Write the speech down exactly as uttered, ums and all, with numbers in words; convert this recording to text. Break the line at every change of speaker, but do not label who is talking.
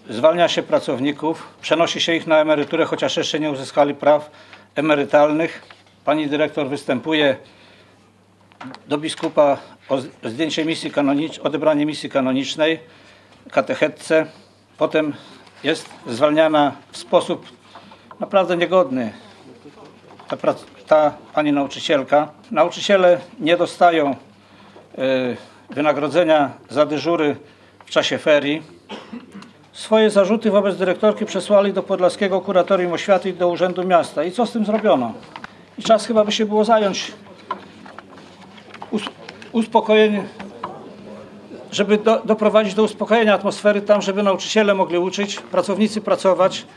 zwalnia się pracowników, przenosi się ich na emeryturę, chociaż jeszcze nie uzyskali praw emerytalnych. Pani dyrektor występuje do biskupa o zdjęcie misji kanonicznej, odebranie misji kanonicznej, katechetce. Potem jest zwalniana w sposób naprawdę niegodny ta, ta pani nauczycielka. Nauczyciele nie dostają y, wynagrodzenia za dyżury w czasie ferii. Swoje zarzuty wobec dyrektorki przesłali do Podlaskiego Kuratorium Oświaty i do Urzędu Miasta. I co z tym zrobiono? I czas chyba by się było zająć uspokojeniem, żeby do, doprowadzić do uspokojenia atmosfery tam, żeby nauczyciele mogli uczyć, pracownicy pracować.